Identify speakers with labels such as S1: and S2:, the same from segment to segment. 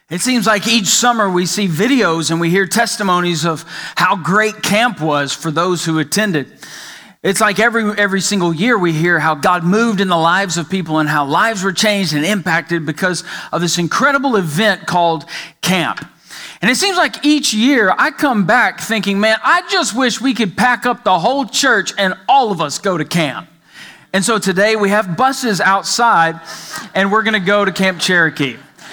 S1: It seems like each summer we see videos and we hear testimonies of how great camp was for those who attended. It's like every single year we hear how God moved in the lives of people and how lives were changed and impacted because of this incredible event called camp. And it seems like each year I come back thinking, man, I just wish we could pack up the whole church and all of us go to camp. And so today we have buses outside and we're going to go to Camp Cherokee.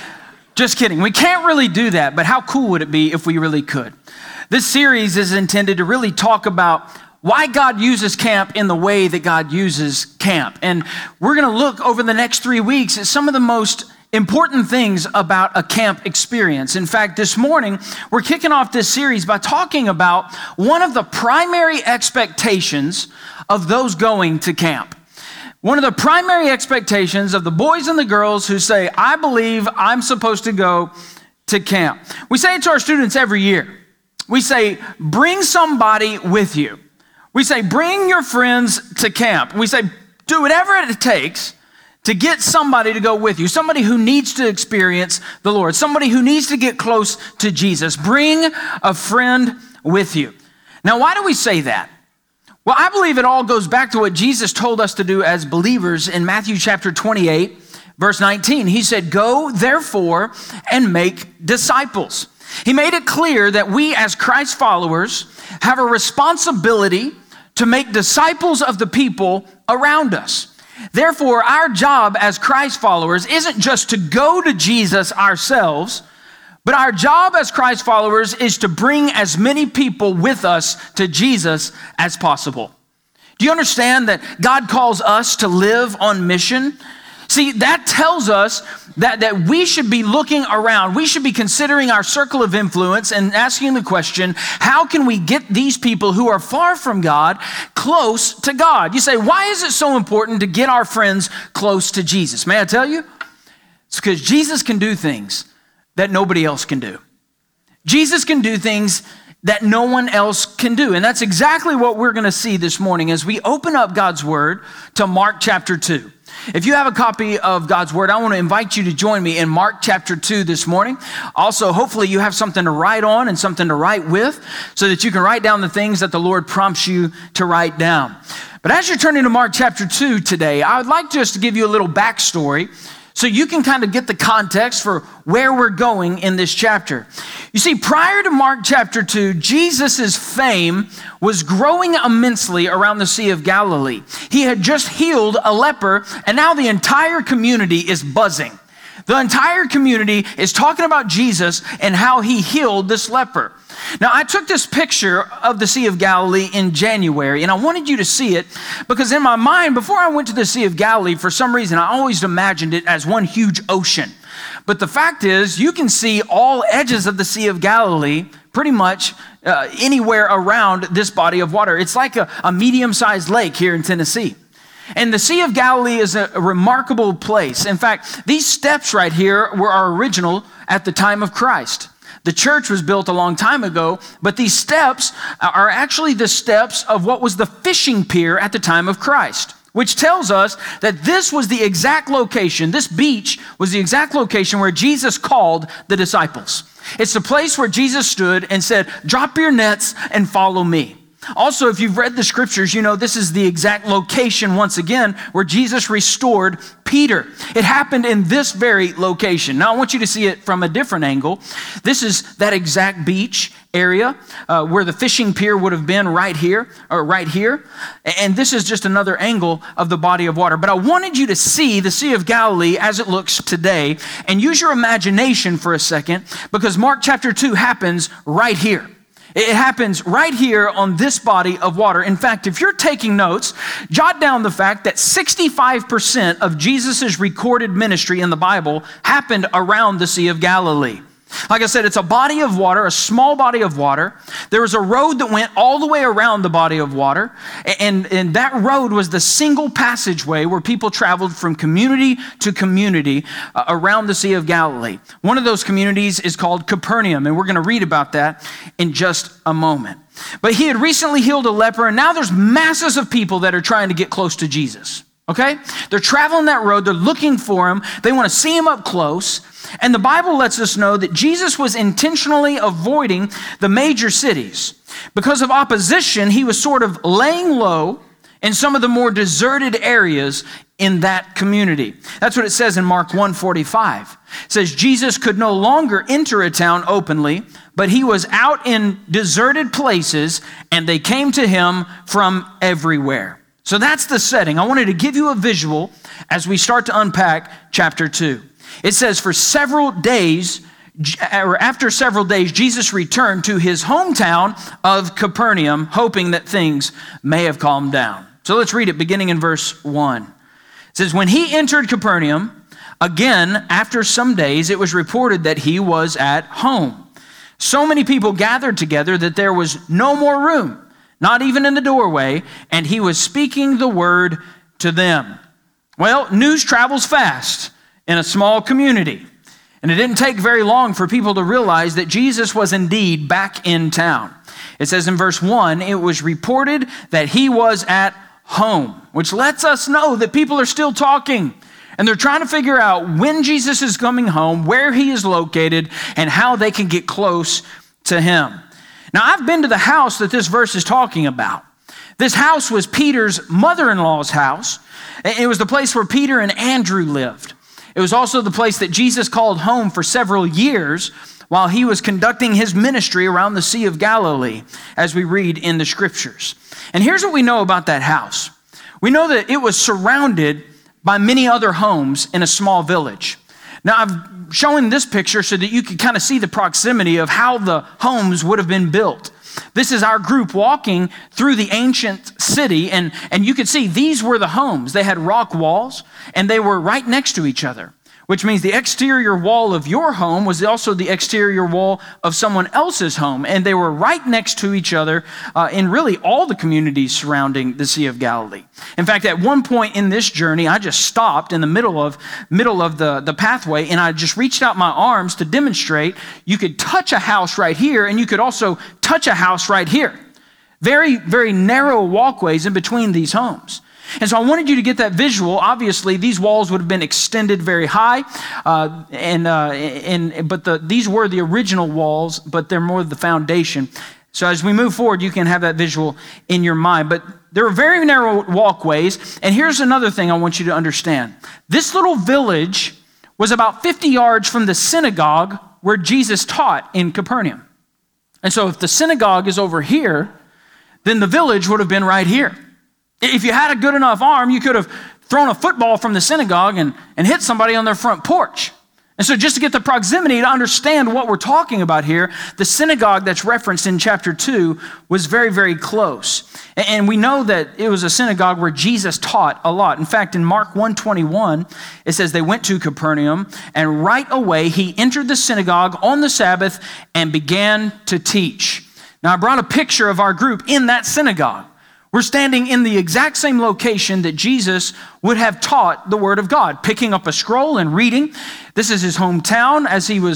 S1: Just kidding. We can't really do that, but how cool would it be if we really could? This series is intended to really talk about why God uses camp in the way that God uses camp. And we're going to look over the next 3 weeks at some of the most important things about a camp experience. In fact, this morning, we're kicking off this series by talking about one of the primary expectations of those going to camp. One of the primary expectations of the boys and the girls who say, I believe I'm supposed to go to camp. We say it to our students every year. We say, bring somebody with you. We say, bring your friends to camp. We say, do whatever it takes to get somebody to go with you, somebody who needs to experience the Lord, somebody who needs to get close to Jesus. Bring a friend with you. Now, why do we say that? Well, I believe it all goes back to what Jesus told us to do as believers in Matthew chapter 28, verse 19. He said, go therefore and make disciples. He made it clear that we as Christ followers have a responsibility to make disciples of the people around us. Therefore, our job as Christ followers isn't just to go to Jesus ourselves, but our job as Christ followers is to bring as many people with us to Jesus as possible. Do you understand that God calls us to live on mission? See, that tells us that we should be looking around. We should be considering our circle of influence and asking the question, how can we get these people who are far from God close to God? You say, why is it so important to get our friends close to Jesus? May I tell you? It's because Jesus can do things that nobody else can do. Jesus can do things that no one else can do. And that's exactly what we're going to see this morning as we open up God's Word to Mark chapter 2. If you have a copy of God's Word, I want to invite you to join me in Mark chapter 2 this morning. Also, hopefully you have something to write on and something to write with so that you can write down the things that the Lord prompts you to write down. But as you're turning to Mark chapter 2 today, I would like just to give you a little backstory so you can kind of get the context for where we're going in this chapter. You see, prior to Mark chapter 2, Jesus' fame was growing immensely around the Sea of Galilee. He had just healed a leper, and now the entire community is buzzing. The entire community is talking about Jesus and how he healed this leper. Now, I took this picture of the Sea of Galilee in January, and I wanted you to see it because in my mind, before I went to the Sea of Galilee, for some reason, I always imagined it as one huge ocean. But the fact is, you can see all edges of the Sea of Galilee pretty much anywhere around this body of water. It's like a medium-sized lake here in Tennessee. And the Sea of Galilee is a remarkable place. In fact, these steps right here are original at the time of Christ. The church was built a long time ago, but these steps are actually the steps of what was the fishing pier at the time of Christ, which tells us that this was the exact location, this beach was the exact location where Jesus called the disciples. It's the place where Jesus stood and said, drop your nets and follow me. Also, if you've read the scriptures, you know this is the exact location, once again, where Jesus restored Peter. It happened in this very location. Now, I want you to see it from a different angle. This is that exact beach area where the fishing pier would have been right here, or right here. And this is just another angle of the body of water. But I wanted you to see the Sea of Galilee as it looks today and use your imagination for a second because Mark chapter 2 happens right here. It happens right here on this body of water. In fact, if you're taking notes, jot down the fact that 65% of Jesus' recorded ministry in the Bible happened around the Sea of Galilee. Like I said, it's a body of water, a small body of water. There was a road that went all the way around the body of water, and that road was the single passageway where people traveled from community to community around the Sea of Galilee. One of those communities is called Capernaum, and we're going to read about that in just a moment. But he had recently healed a leper, and now there's masses of people that are trying to get close to Jesus. Okay? They're traveling that road. They're looking for him. They want to see him up close. And the Bible lets us know that Jesus was intentionally avoiding the major cities. Because of opposition, he was sort of laying low in some of the more deserted areas in that community. That's what it says in Mark 1:45. It says, Jesus could no longer enter a town openly, but he was out in deserted places, and they came to him from everywhere. So that's the setting. I wanted to give you a visual as we start to unpack chapter 2. It says, after several days, Jesus returned to his hometown of Capernaum, hoping that things may have calmed down. So let's read it beginning in verse 1. It says, when he entered Capernaum, again, after some days, it was reported that he was at home. So many people gathered together that there was no more room, not even in the doorway, and he was speaking the word to them. Well, news travels fast in a small community, and it didn't take very long for people to realize that Jesus was indeed back in town. It says in verse 1, it was reported that he was at home, which lets us know that people are still talking, and they're trying to figure out when Jesus is coming home, where he is located, and how they can get close to him. Now, I've been to the house that this verse is talking about. This house was Peter's mother-in-law's house. It was the place where Peter and Andrew lived. It was also the place that Jesus called home for several years while he was conducting his ministry around the Sea of Galilee, as we read in the scriptures. And here's what we know about that house. We know that it was surrounded by many other homes in a small village. Now, I've shown this picture so that you can kind of see the proximity of how the homes would have been built. This is our group walking through the ancient city, and you can see these were the homes. They had rock walls, and they were right next to each other, which means the exterior wall of your home was also the exterior wall of someone else's home, and they were right next to each other in really all the communities surrounding the Sea of Galilee. In fact, at one point in this journey, I just stopped in the middle of the pathway, and I just reached out my arms to demonstrate you could touch a house right here, and you could also touch a house right here. Very, very narrow walkways in between these homes. And so I wanted you to get that visual. Obviously, these walls would have been extended very high, these were the original walls, but they're more the foundation. So as we move forward, you can have that visual in your mind. But there were very narrow walkways, and here's another thing I want you to understand. This little village was about 50 yards from the synagogue where Jesus taught in Capernaum. And so if the synagogue is over here, then the village would have been right here. If you had a good enough arm, you could have thrown a football from the synagogue and hit somebody on their front porch. And so just to get the proximity to understand what we're talking about here, the synagogue that's referenced in chapter 2 was very, very close. And we know that it was a synagogue where Jesus taught a lot. In fact, in Mark 1:21, it says they went to Capernaum, and right away he entered the synagogue on the Sabbath and began to teach. Now, I brought a picture of our group in that synagogue. We're standing in the exact same location that Jesus would have taught the Word of God, picking up a scroll and reading. This is his hometown as he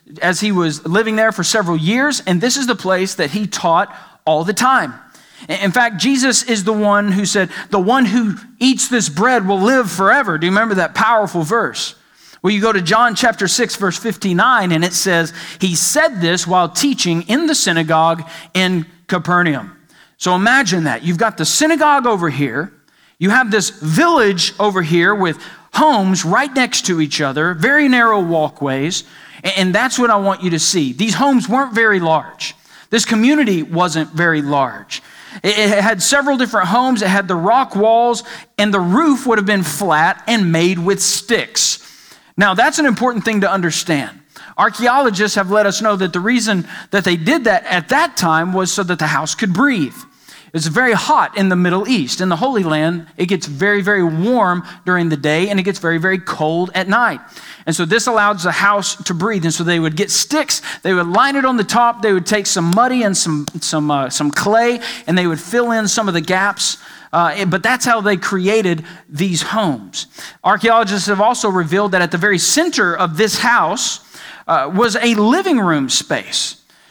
S1: was living there for several years, and this is the place that he taught all the time. In fact, Jesus is the one who said, the one who eats this bread will live forever. Do you remember that powerful verse? Well, you go to John chapter 6, verse 59, and it says, he said this while teaching in the synagogue in Capernaum. So imagine that. You've got the synagogue over here. You have this village over here with homes right next to each other, very narrow walkways, and that's what I want you to see. These homes weren't very large. This community wasn't very large. It had several different homes. It had the rock walls, and the roof would have been flat and made with sticks. Now, that's an important thing to understand. Archaeologists have let us know that the reason that they did that at that time was so that the house could breathe. It's very hot in the Middle East. In the Holy Land, it gets very, very warm during the day, and it gets very, very cold at night. And so this allows the house to breathe. And so they would get sticks, they would line it on the top, they would take some muddy and some clay, and they would fill in some of the gaps. But that's how they created these homes. Archaeologists have also revealed that at the very center of this house was a living room space.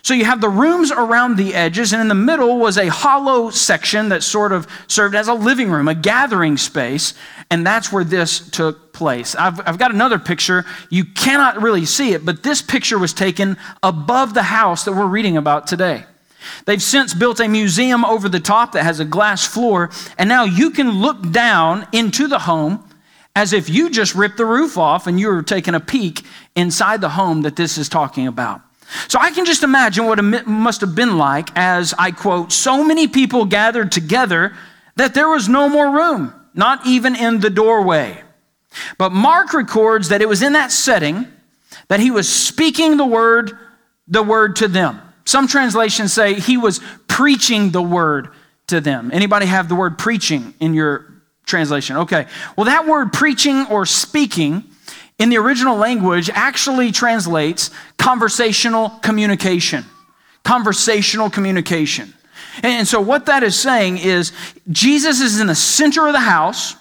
S1: So you have the rooms around the edges, and in the middle was a hollow section that sort of served as a living room, a gathering space, and that's where this took place. I've got another picture. You cannot really see it, but this picture was taken above the house that we're reading about today. They've since built a museum over the top that has a glass floor, and now you can look down into the home as if you just ripped the roof off and you were taking a peek inside the home that this is talking about. So I can just imagine what it must have been like as, I quote, so many people gathered together that there was no more room, not even in the doorway. But Mark records that it was in that setting that he was speaking the word to them. Some translations say he was preaching the word to them. Anybody have the word preaching in your translation? Okay. Well, that word preaching or speaking in the original language actually translates conversational communication. Conversational communication. And so what that is saying is Jesus is in the center of the house,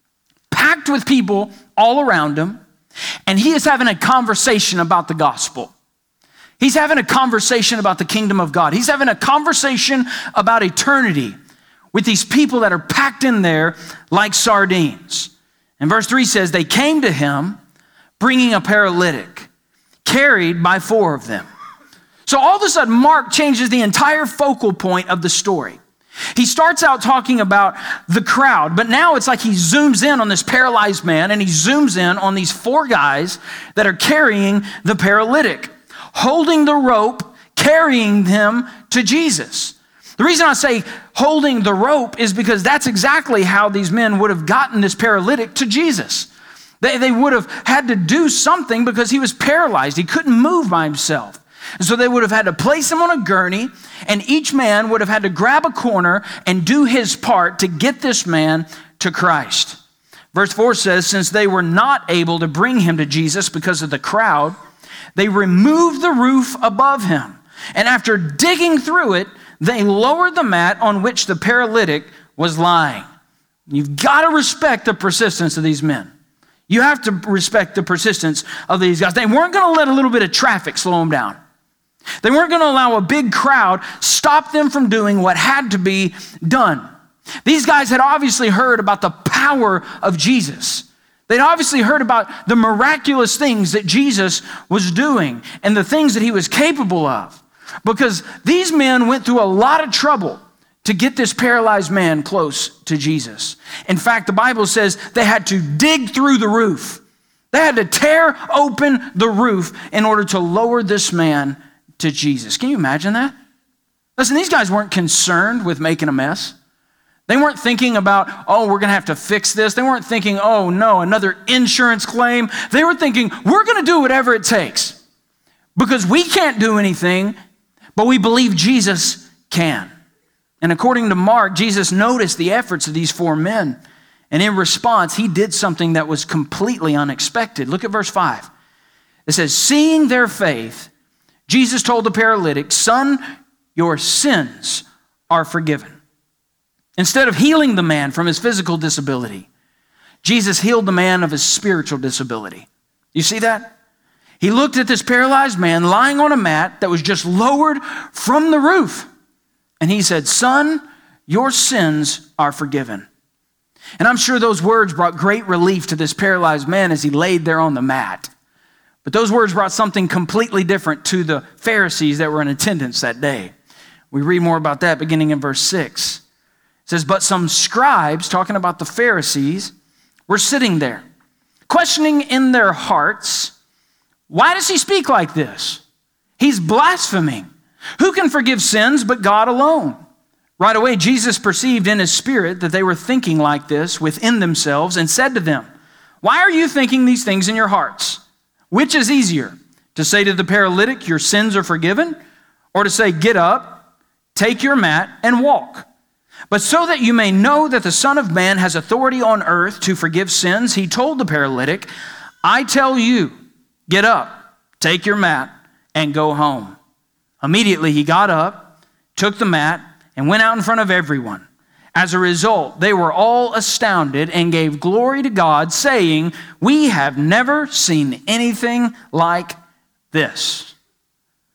S1: packed with people all around him, and he is having a conversation about the gospel. He's having a conversation about the kingdom of God. He's having a conversation about eternity with these people that are packed in there like sardines. And verse 3 says, they came to him bringing a paralytic, carried by 4 of them. So all of a sudden, Mark changes the entire focal point of the story. He starts out talking about the crowd, but now it's like he zooms in on this paralyzed man, and he zooms in on these 4 guys that are carrying the paralytic, holding the rope, carrying him to Jesus. The reason I say holding the rope is because that's exactly how these men would have gotten this paralytic to Jesus. They would have had to do something because he was paralyzed. He couldn't move by himself. And so they would have had to place him on a gurney, and each man would have had to grab a corner and do his part to get this man to Christ. Verse 4 says, since they were not able to bring him to Jesus because of the crowd, they removed the roof above him. And after digging through it, they lowered the mat on which the paralytic was lying. You've got to respect the persistence of these men. You have to respect the persistence of these guys. They weren't going to let a little bit of traffic slow them down. They weren't going to allow a big crowd stop them from doing what had to be done. These guys had obviously heard about the power of Jesus. They'd obviously heard about the miraculous things that Jesus was doing and the things that he was capable of, because these men went through a lot of trouble to get this paralyzed man close to Jesus. In fact, the Bible says they had to dig through the roof. They had to tear open the roof in order to lower this man to Jesus. Can you imagine that? Listen, these guys weren't concerned with making a mess. They weren't thinking about, oh, we're going to have to fix this. They weren't thinking, oh, no, another insurance claim. They were thinking, we're going to do whatever it takes because we can't do anything, but we believe Jesus can. And according to Mark, Jesus noticed the efforts of these 4 men. And in response, he did something that was completely unexpected. Look at verse 5. It says, seeing their faith, Jesus told the paralytic, son, your sins are forgiven. Instead of healing the man from his physical disability, Jesus healed the man of his spiritual disability. You see that? He looked at this paralyzed man lying on a mat that was just lowered from the roof. And he said, son, your sins are forgiven. And I'm sure those words brought great relief to this paralyzed man as he laid there on the mat. But those words brought something completely different to the Pharisees that were in attendance that day. We read more about that beginning in verse 6. It says, but some scribes, talking about the Pharisees, were sitting there, questioning in their hearts, why does he speak like this? He's blaspheming. Who can forgive sins but God alone? Right away, Jesus perceived in his spirit that they were thinking like this within themselves and said to them, why are you thinking these things in your hearts? Which is easier, to say to the paralytic, your sins are forgiven, or to say, get up, take your mat, and walk? But so that you may know that the Son of Man has authority on earth to forgive sins, he told the paralytic, I tell you, get up, take your mat, and go home. Immediately he got up, took the mat, and went out in front of everyone. As a result, they were all astounded and gave glory to God, saying, we have never seen anything like this.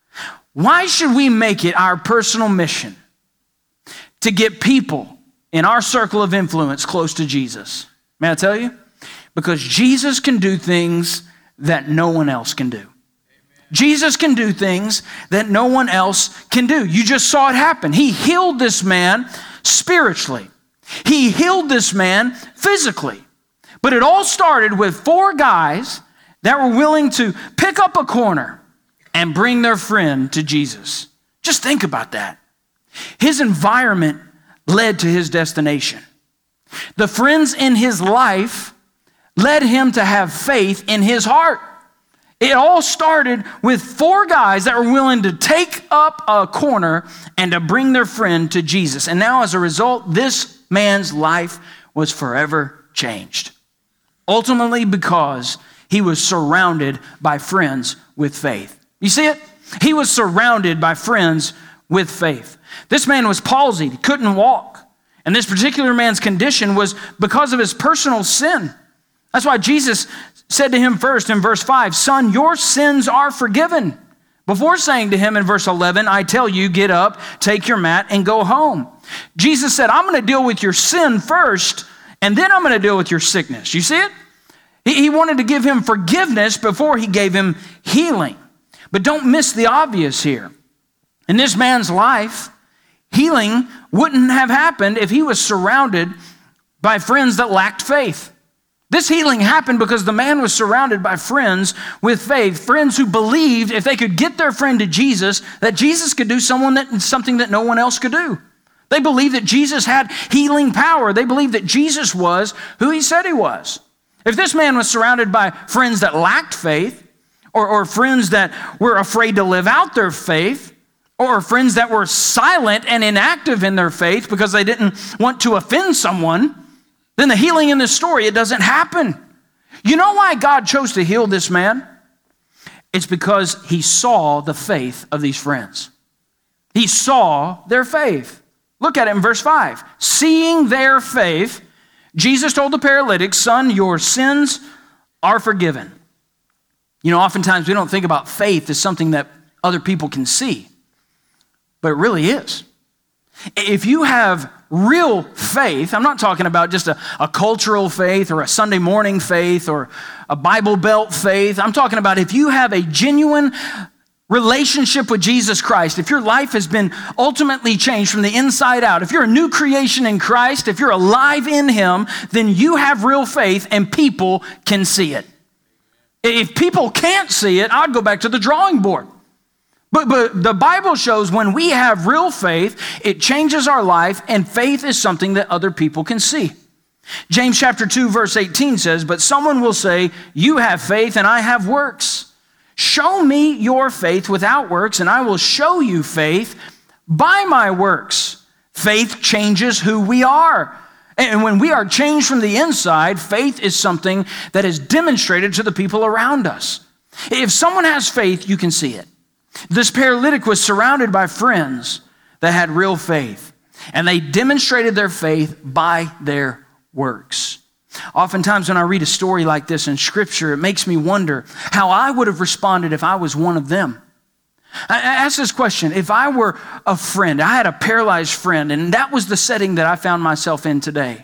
S1: Why should we make it our personal mission to get people in our circle of influence close to Jesus? May I tell you? Because Jesus can do things that no one else can do. Jesus can do things that no one else can do. You just saw it happen. He healed this man spiritually. He healed this man physically. But it all started with 4 guys that were willing to pick up a corner and bring their friend to Jesus. Just think about that. His environment led to his destination. The friends in his life led him to have faith in his heart. It all started with 4 guys that were willing to take up a corner and to bring their friend to Jesus. And now as a result, this man's life was forever changed. Ultimately because he was surrounded by friends with faith. You see it? He was surrounded by friends with faith. This man was palsied. He couldn't walk. And this particular man's condition was because of his personal sin. That's why Jesus said to him first in verse 5, "Son, your sins are forgiven." Before saying to him in verse 11, "I tell you, get up, take your mat, and go home." Jesus said, "I'm going to deal with your sin first, and then I'm going to deal with your sickness." You see it? He wanted to give him forgiveness before he gave him healing. But don't miss the obvious here. In this man's life, healing wouldn't have happened if he was surrounded by friends that lacked faith. This healing happened because the man was surrounded by friends with faith, friends who believed if they could get their friend to Jesus, that Jesus could do something that no one else could do. They believed that Jesus had healing power. They believed that Jesus was who he said he was. If this man was surrounded by friends that lacked faith, or friends that were afraid to live out their faith, or friends that were silent and inactive in their faith because they didn't want to offend someone, then the healing in this story, it doesn't happen. You know why God chose to heal this man? It's because he saw the faith of these friends. He saw their faith. Look at it in verse 5. Seeing their faith, Jesus told the paralytic, "Son, your sins are forgiven." You know, oftentimes we don't think about faith as something that other people can see, but it really is. If you have real faith, I'm not talking about just a cultural faith or a Sunday morning faith or a Bible Belt faith. I'm talking about if you have a genuine relationship with Jesus Christ, if your life has been ultimately changed from the inside out, if you're a new creation in Christ, if you're alive in Him, then you have real faith and people can see it. If people can't see it, I'd go back to the drawing board. But the Bible shows when we have real faith, it changes our life, and faith is something that other people can see. James chapter 2, verse 18 says, "But someone will say, 'You have faith and I have works. Show me your faith without works, and I will show you faith by my works.'" Faith changes who we are. And when we are changed from the inside, faith is something that is demonstrated to the people around us. If someone has faith, you can see it. This paralytic was surrounded by friends that had real faith, and they demonstrated their faith by their works. Oftentimes when I read a story like this in Scripture, it makes me wonder how I would have responded if I was one of them. I ask this question: if I were a friend, I had a paralyzed friend, and that was the setting that I found myself in today,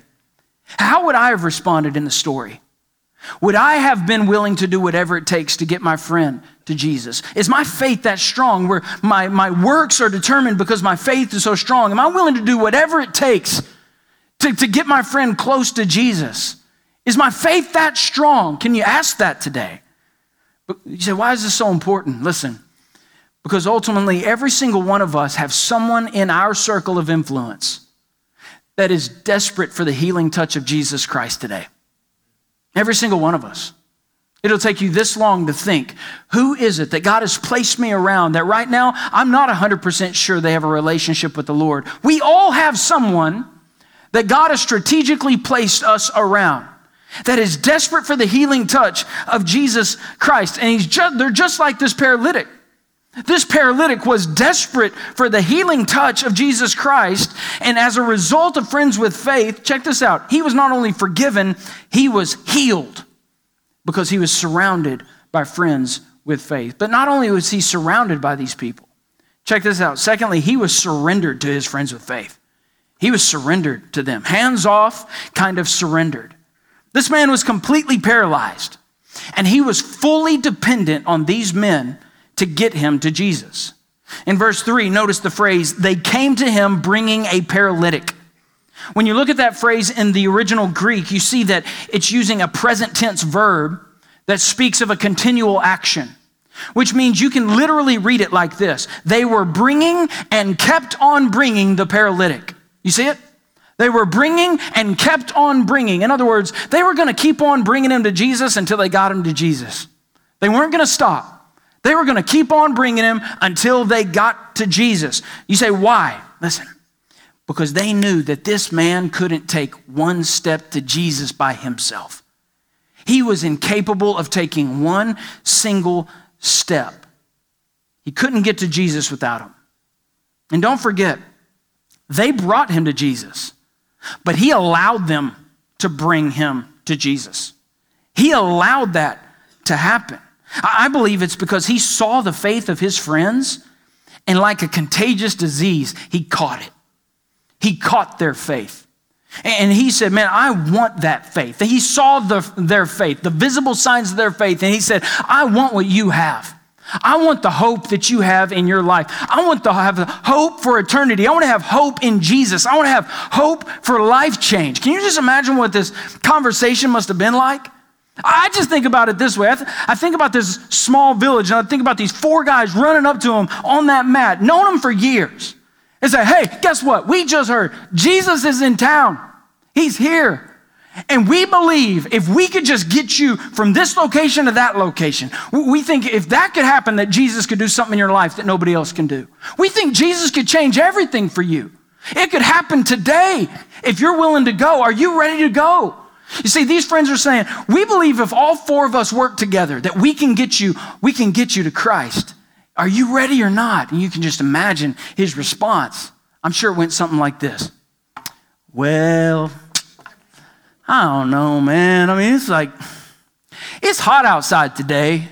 S1: how would I have responded in the story? Would I have been willing to do whatever it takes to get my friend to Jesus? Is my faith that strong where my works are determined because my faith is so strong? Am I willing to do whatever it takes to get my friend close to Jesus? Is my faith that strong? Can you ask that today? But you say, why is this so important? Listen, because ultimately every single one of us have someone in our circle of influence that is desperate for the healing touch of Jesus Christ today. Every single one of us. It'll take you this long to think, who is it that God has placed me around that right now I'm not 100% sure they have a relationship with the Lord? We all have someone that God has strategically placed us around that is desperate for the healing touch of Jesus Christ. And they're just like this paralytic. This paralytic was desperate for the healing touch of Jesus Christ, and as a result of friends with faith, check this out, he was not only forgiven, he was healed because he was surrounded by friends with faith. But not only was he surrounded by these people, Check this out. Secondly, he was surrendered to his friends with faith. He was surrendered to them. Hands off, kind of surrendered. This man was completely paralyzed, and he was fully dependent on these men to get him to Jesus. In verse 3, notice the phrase, they came to him bringing a paralytic. When you look at that phrase in the original Greek, you see that it's using a present tense verb that speaks of a continual action, which means you can literally read it like this. They were bringing and kept on bringing the paralytic. You see it? They were bringing and kept on bringing. In other words, they were going to keep on bringing him to Jesus until they got him to Jesus. They weren't going to stop. They were going to keep on bringing him until they got to Jesus. You say, why? Listen, because they knew that this man couldn't take one step to Jesus by himself. He was incapable of taking one single step. He couldn't get to Jesus without him. And don't forget, they brought him to Jesus, but he allowed them to bring him to Jesus. He allowed that to happen. I believe it's because he saw the faith of his friends, and like a contagious disease, he caught it. He caught their faith. And he said, man, I want that faith. He saw their faith, the visible signs of their faith, and he said, I want what you have. I want the hope that you have in your life. I want to have hope for eternity. I want to have hope in Jesus. I want to have hope for life change. Can you just imagine what this conversation must have been like? I just think about it this way. I think about this small village, and I think about these 4 guys running up to him on that mat, known him for years, and say, hey, guess what? We just heard Jesus is in town. He's here. And we believe if we could just get you from this location to that location, we think if that could happen, that Jesus could do something in your life that nobody else can do. We think Jesus could change everything for you. It could happen today if you're willing to go. Are you ready to go? You see, these friends are saying, we believe if all 4 of us work together, that we can get you to Christ. Are you ready or not? And you can just imagine his response. I'm sure it went something like this. Well, I don't know, man. I mean, it's hot outside today,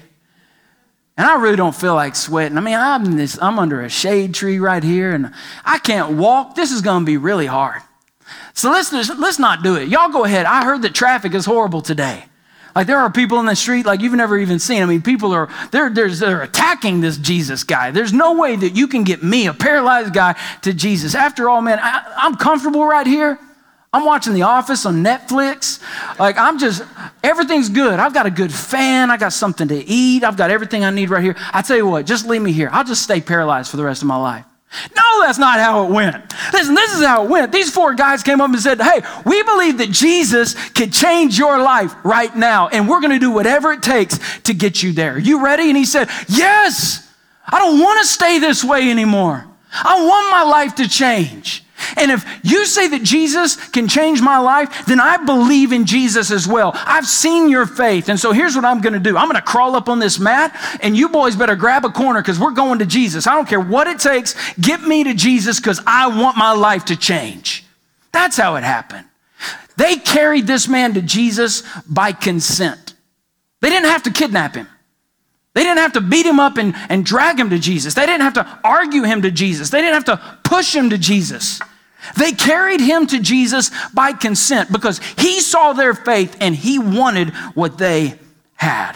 S1: and I really don't feel like sweating. I mean, I'm under a shade tree right here, and I can't walk. This is going to be really hard. So let's not do it. Y'all go ahead. I heard that traffic is horrible today. Like there are people in the street like you've never even seen. I mean, people are they're attacking this Jesus guy. There's no way that you can get me, a paralyzed guy, to Jesus. After all, man, I'm comfortable right here. I'm watching The Office on Netflix. Like everything's good. I've got a good fan. I got something to eat. I've got everything I need right here. I tell you what, just leave me here. I'll just stay paralyzed for the rest of my life. No, that's not how it went. Listen, this is how it went. These 4 guys came up and said, hey, we believe that Jesus could change your life right now, and we're going to do whatever it takes to get you there. You ready? And he said, yes, I don't want to stay this way anymore. I want my life to change. And if you say that Jesus can change my life, then I believe in Jesus as well. I've seen your faith. And so here's what I'm going to do. I'm going to crawl up on this mat, and you boys better grab a corner because we're going to Jesus. I don't care what it takes. Get me to Jesus because I want my life to change. That's how it happened. They carried this man to Jesus by consent. They didn't have to kidnap him. They didn't have to beat him up and drag him to Jesus. They didn't have to argue him to Jesus. They didn't have to push him to Jesus. They carried him to Jesus by consent because he saw their faith and he wanted what they had.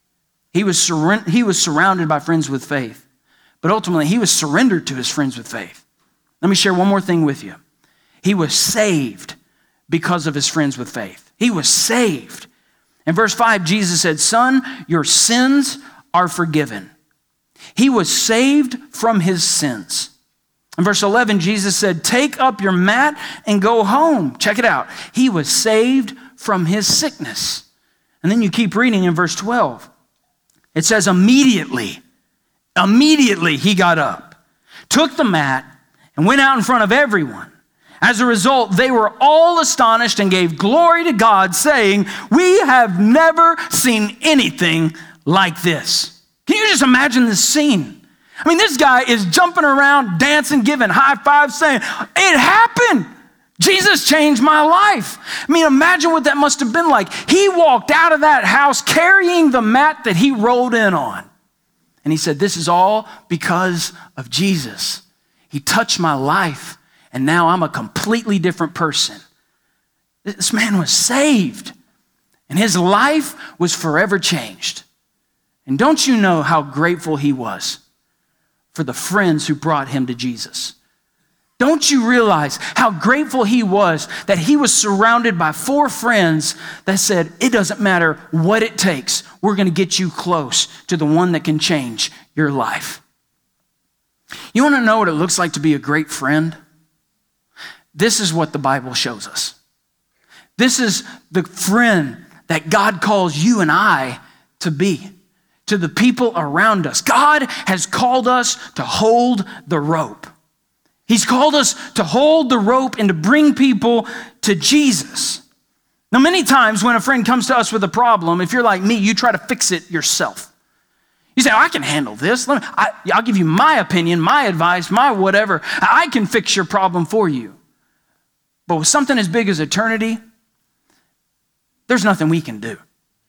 S1: He was surrounded by friends with faith, but ultimately he was surrendered to his friends with faith. Let me share one more thing with you. He was saved because of his friends with faith. He was saved. In verse 5, Jesus said, son, your sins are forgiven. He was saved from his sins. In verse 11, Jesus said, take up your mat and go home. Check it out. He was saved from his sickness. And then you keep reading in verse 12. It says, immediately he got up, took the mat, and went out in front of everyone. As a result, they were all astonished and gave glory to God, saying, we have never seen anything like this. Can you just imagine this scene? I mean, this guy is jumping around, dancing, giving high fives, saying, it happened. Jesus changed my life. I mean, imagine what that must have been like. He walked out of that house carrying the mat that he rolled in on. And he said, this is all because of Jesus. He touched my life, and now I'm a completely different person. This man was saved, and his life was forever changed. And don't you know how grateful he was for the friends who brought him to Jesus? Don't you realize how grateful he was that he was surrounded by 4 friends that said, it doesn't matter what it takes, we're going to get you close to the one that can change your life. You want to know what it looks like to be a great friend? This is what the Bible shows us. This is the friend that God calls you and I to be, to the people around us. God has called us to hold the rope. He's called us to hold the rope and to bring people to Jesus. Now, many times when a friend comes to us with a problem, if you're like me, you try to fix it yourself. You say, I can handle this. I'll give you my opinion, my advice, my whatever. I can fix your problem for you. But with something as big as eternity, there's nothing we can do.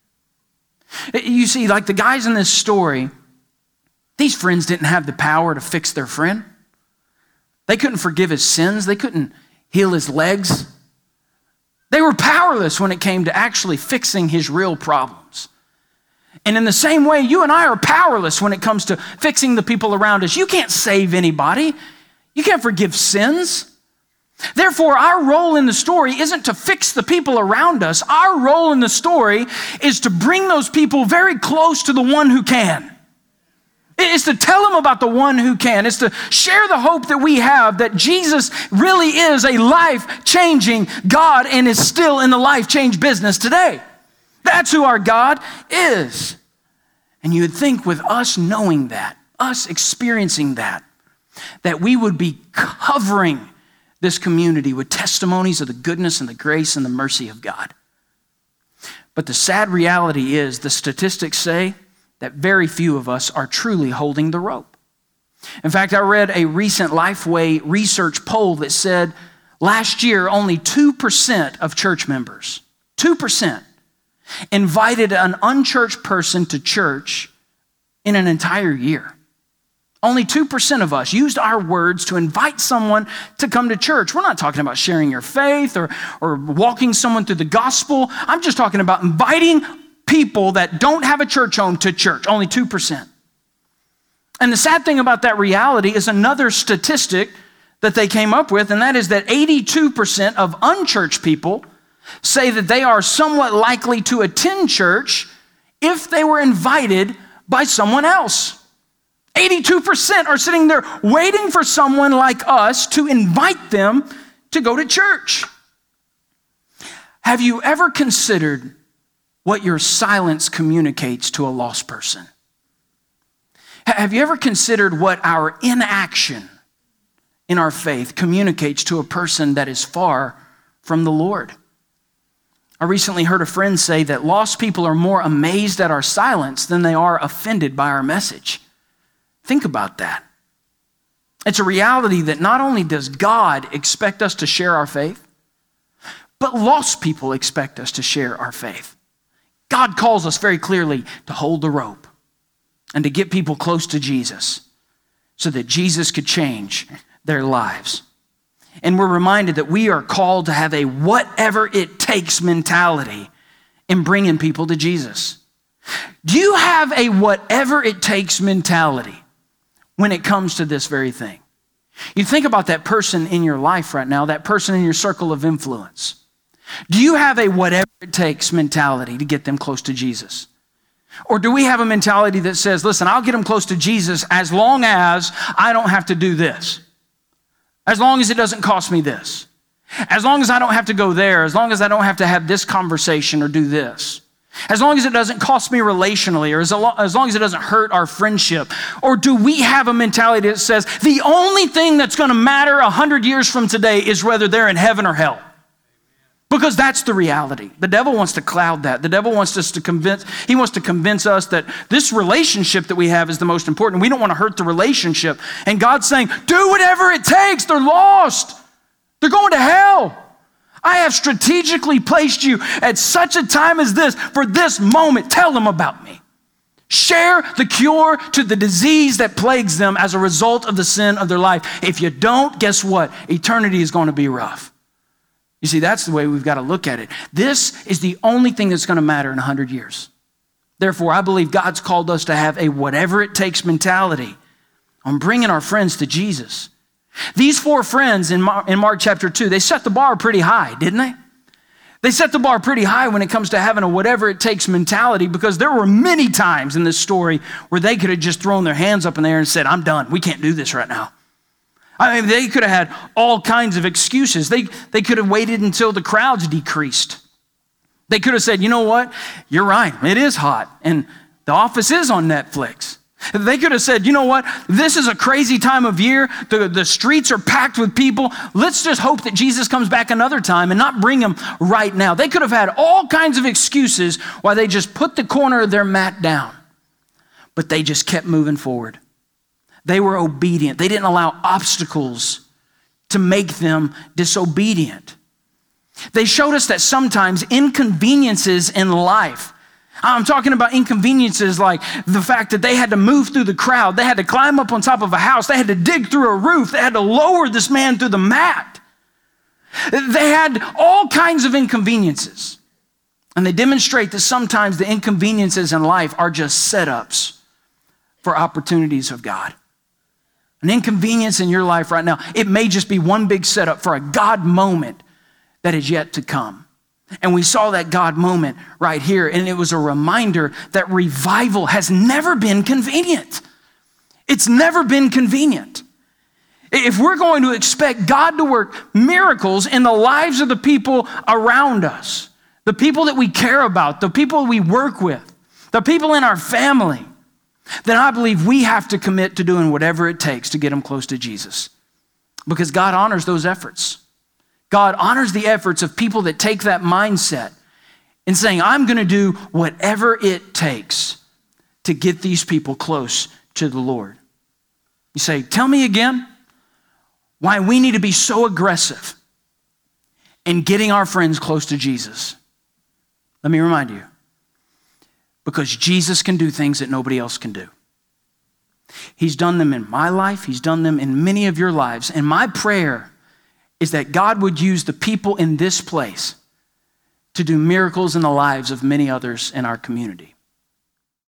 S1: You see, like the guys in this story, these friends didn't have the power to fix their friend. They couldn't forgive his sins. They couldn't heal his legs. They were powerless when it came to actually fixing his real problems. And in the same way, you and I are powerless when it comes to fixing the people around us. You can't save anybody. You can't forgive sins. Therefore, our role in the story isn't to fix the people around us. Our role in the story is to bring those people very close to the one who can. It's to tell them about the one who can. It's to share the hope that we have that Jesus really is a life-changing God and is still in the life-change business today. That's who our God is. And you would think with us knowing that, us experiencing that we would be covering this community with testimonies of the goodness and the grace and the mercy of God. But the sad reality is the statistics say that very few of us are truly holding the rope. In fact, I read a recent Lifeway research poll that said last year only 2% of church members, 2%, invited an unchurched person to church in an entire year. Only 2% of us used our words to invite someone to come to church. We're not talking about sharing your faith or walking someone through the gospel. I'm just talking about inviting people that don't have a church home to church. Only 2%. And the sad thing about that reality is another statistic that they came up with, and that is that 82% of unchurched people say that they are somewhat likely to attend church if they were invited by someone else. 82% are sitting there waiting for someone like us to invite them to go to church. Have you ever considered what your silence communicates to a lost person? Have you ever considered what our inaction in our faith communicates to a person that is far from the Lord? I recently heard a friend say that lost people are more amazed at our silence than they are offended by our message. Think about that. It's a reality that not only does God expect us to share our faith, but lost people expect us to share our faith. God calls us very clearly to hold the rope and to get people close to Jesus so that Jesus could change their lives. And we're reminded that we are called to have a whatever it takes mentality in bringing people to Jesus. Do you have a whatever it takes mentality when it comes to this very thing? You think about that person in your life right now, that person in your circle of influence. Do you have a whatever it takes mentality to get them close to Jesus? Or do we have a mentality that says, listen, I'll get them close to Jesus as long as I don't have to do this. As long as it doesn't cost me this. As long as I don't have to go there. As long as I don't have to have this conversation or do this. As long as it doesn't cost me relationally, or as long as it doesn't hurt our friendship. Or do we have a mentality that says the only thing that's going to matter 100 years from today is whether they're in heaven or hell? Because that's the reality. The devil wants to cloud that. The devil wants us to convince us that this relationship that we have is the most important. We don't want to hurt the relationship. And God's saying, do whatever it takes. They're lost. They're going to hell. I have strategically placed you at such a time as this for this moment. Tell them about me. Share the cure to the disease that plagues them as a result of the sin of their life. If you don't, guess what? Eternity is going to be rough. You see, that's the way we've got to look at it. This is the only thing that's going to matter in 100 years. Therefore, I believe God's called us to have a whatever it takes mentality on bringing our friends to Jesus. These 4 friends in Mark chapter 2, they set the bar pretty high, didn't they? They set the bar pretty high when it comes to having a whatever it takes mentality, because there were many times in this story where they could have just thrown their hands up in the air and said, I'm done. We can't do this right now. I mean, they could have had all kinds of excuses. They could have waited until the crowds decreased. They could have said, you know what? You're right. It is hot. And The Office is on Netflix. They could have said, you know what? This is a crazy time of year. The streets are packed with people. Let's just hope that Jesus comes back another time and not bring him right now. They could have had all kinds of excuses why they just put the corner of their mat down. But they just kept moving forward. They were obedient. They didn't allow obstacles to make them disobedient. They showed us that sometimes inconveniences in life, I'm talking about inconveniences like the fact that they had to move through the crowd. They had to climb up on top of a house. They had to dig through a roof. They had to lower this man through the mat. They had all kinds of inconveniences. And they demonstrate that sometimes the inconveniences in life are just setups for opportunities of God. An inconvenience in your life right now, it may just be one big setup for a God moment that is yet to come. And we saw that God moment right here, and it was a reminder that revival has never been convenient. It's never been convenient. If we're going to expect God to work miracles in the lives of the people around us, the people that we care about, the people we work with, the people in our family, then I believe we have to commit to doing whatever it takes to get them close to Jesus. Because God honors those efforts. God honors the efforts of people that take that mindset and saying, I'm going to do whatever it takes to get these people close to the Lord. You say, tell me again why we need to be so aggressive in getting our friends close to Jesus. Let me remind you, because Jesus can do things that nobody else can do. He's done them in my life. He's done them in many of your lives. And my prayer is that God would use the people in this place to do miracles in the lives of many others in our community.